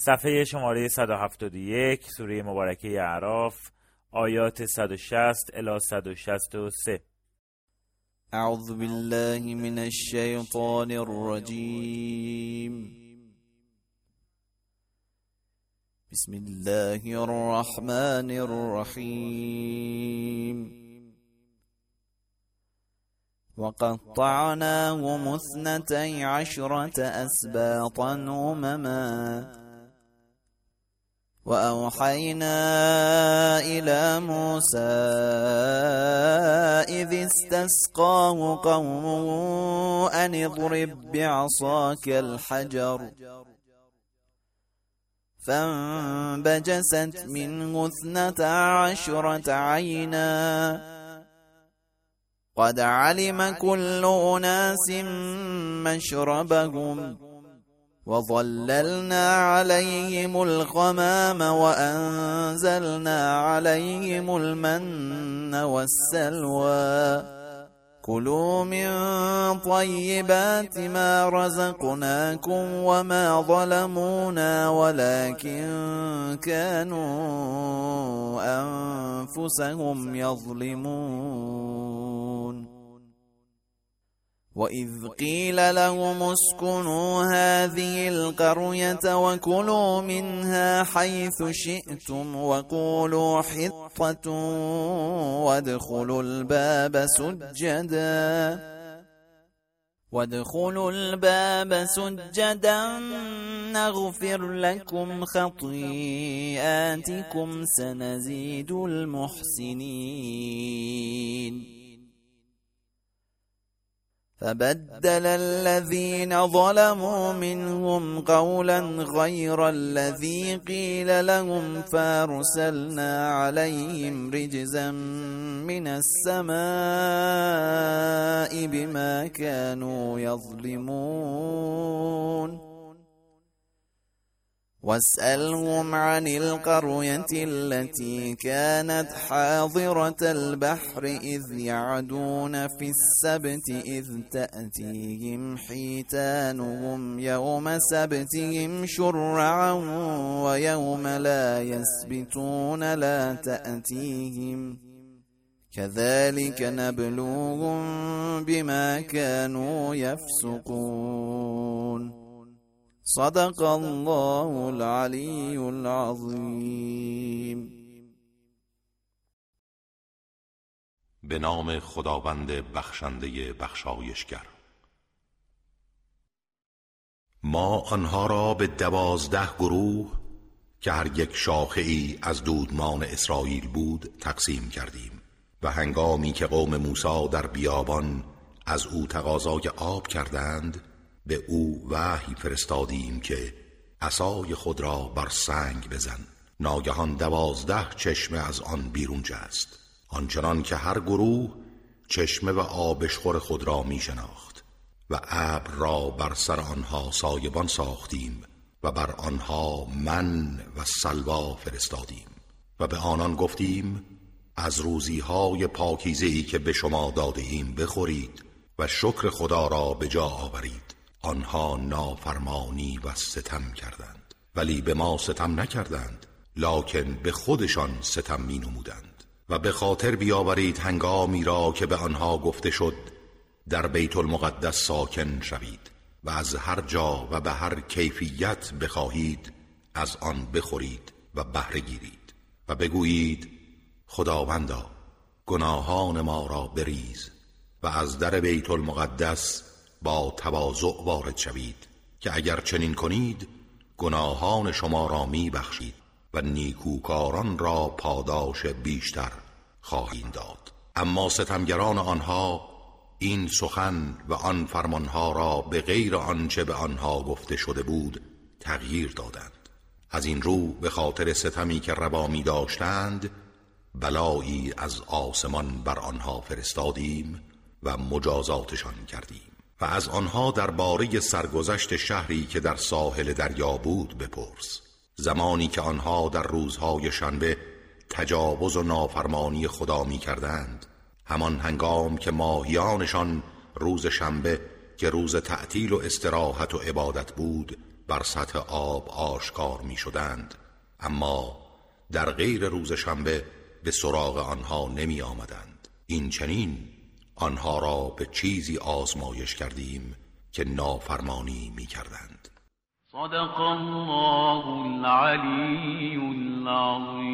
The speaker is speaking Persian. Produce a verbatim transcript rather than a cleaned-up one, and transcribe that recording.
صفحه شماره صد و هفتاد و یک، سوره مبارکه اعراف، آیات صد و شصت الی صد و شصت و سه. اعوذ بالله من الشیطان الرجیم. بسم الله الرحمن الرحیم. وقطعناهم اثنتي عشرة أسباطا أمما وأوحينا إلى موسى إذ استسقاه قومه أن اضرب بعصاك الحجر فانبجست منه اثنتا عشرة عينا قد علم كل أناس مشربهم وظللنا عليهم الغمام وأنزلنا عليهم المن والسلوى كلوا من طيبات ما رزقناكم وما ظلمونا ولكن كانوا أنفسهم يظلمون. وإذ قيل لهم اسكنوا هذه القرية وكلوا منها حيث شئتم وقولوا حطة وادخلوا الباب سجدا وادخلوا الباب سجدا نغفر لكم خطيئاتكم سنزيد المحسنين. فبدل الذين ظلموا منهم قولا غير الذي قيل لهم فارسلنا عليهم رجزا من السماء بما كانوا يظلمون. واسألهم عن القرية التي كانت حاضرة البحر إذ يعدون في السبت إذ تأتيهم حيتانهم يوم سبتهم شرعا ويوم لا يسبتون لا تأتيهم كذلك نبلوهم بما كانوا يفسقون. صدق الله العلی العظیم. به نام خداوند بخشنده بخشایشگر. ما آنها را به دوازده گروه که هر یک شاخه ای از دودمان اسرائیل بود تقسیم کردیم و هنگامی که قوم موسی در بیابان از او تقاضای آب کردند به او وحی فرستادیم که عصای خود را بر سنگ بزن. ناگهان دوازده چشمه از آن بیرون جست، آنچنان که هر گروه چشمه و آبشخور خود را می شناخت و ابر را بر سر آنها سایبان ساختیم و بر آنها من و سلوا فرستادیم و به آنان گفتیم از روزیهای پاکیزه‌ای که به شما داده ایم بخورید و شکر خدا را به جا آورید. آنها نافرمانی و ستم کردند ولی به ما ستم نکردند، لکن به خودشان ستم می نمودند. و به خاطر بیاورید هنگامی را که به آنها گفته شد در بیت المقدس ساکن شوید و از هر جا و به هر کیفیت بخواهید از آن بخورید و بهره گیرید و بگویید خداوندا گناهان ما را بریز و از در بیت المقدس با تواضع وارد شوید که اگر چنین کنید گناهان شما را می بخشید و نیکوکاران را پاداش بیشتر خواهید داد. اما ستمگران آنها این سخن و آن فرمانها را به غیر آنچه به آنها گفته شده بود تغییر دادند. از این رو به خاطر ستمی که روا می داشتند بلایی از آسمان بر آنها فرستادیم و مجازاتشان کردیم. و از آنها درباره سرگذشت شهری که در ساحل دریا بود بپرس. زمانی که آنها در روزهای شنبه تجاوز و نافرمانی خدا می کردند، همان هنگام که ماهیانشان روز شنبه که روز تعطیل و استراحت و عبادت بود بر سطح آب آشکار می شدند، اما در غیر روز شنبه به سراغ آنها نمی آمدند. این چنین آنها را به چیزی آزمایش کردیم که نافرمانی می کردند. صدق الله العلی العظیم.